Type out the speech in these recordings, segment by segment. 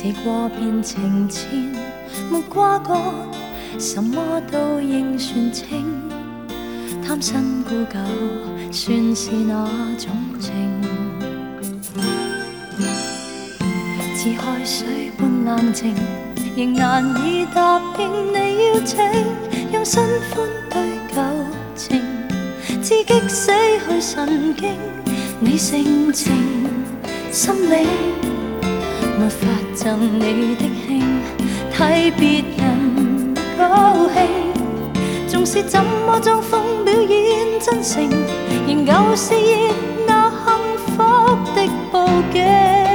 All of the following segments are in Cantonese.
試過變情纏，沒瓜葛，什麼都應算清。貪新故舊，算是那種情。似海水般冷靜，仍難以答應你邀請，用新歡對舊情，刺激死去神經。你性情心理，沒法贈你的興，替別人高興。縱是怎麼裝瘋表演真誠，仍舊是熱鬧幸福的佈景。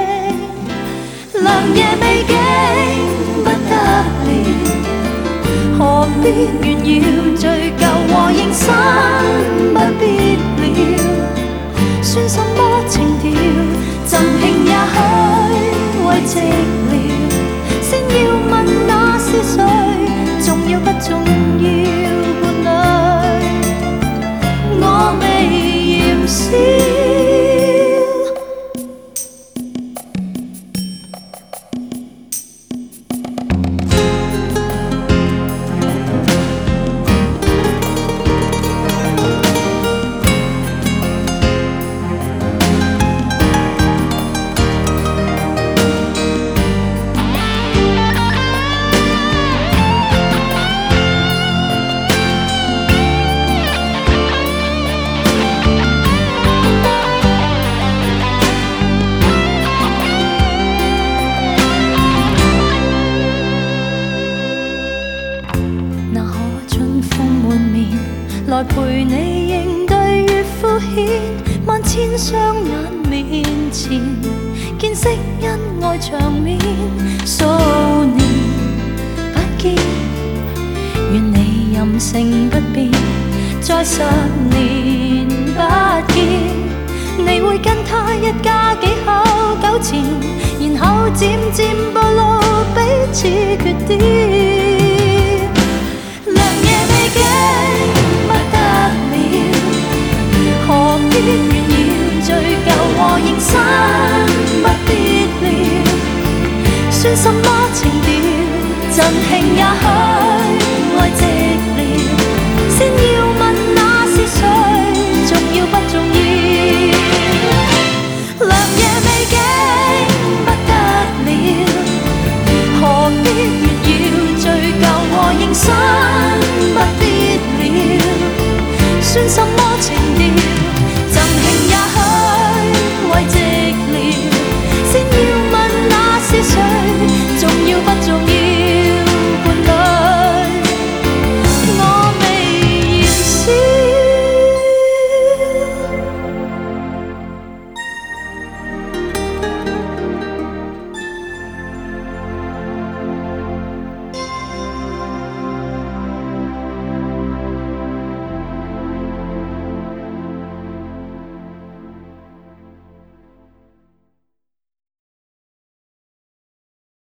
良夜美景不得了，何必炫耀醉舊和認真不必了。算什麼情調，贈慶也許慰寂寥。先要問那是誰，重要不重要？伴侶，我未嫌少。來陪你應對越敷衍，萬千雙眼面前，見識恩愛場面，數年不見，願你任性不變，再10年不見，你會跟他一家幾口糾纏，然後漸漸暴露彼此缺點。何必炫耀醉舊和認真不必了，算什麼情調，贈慶也許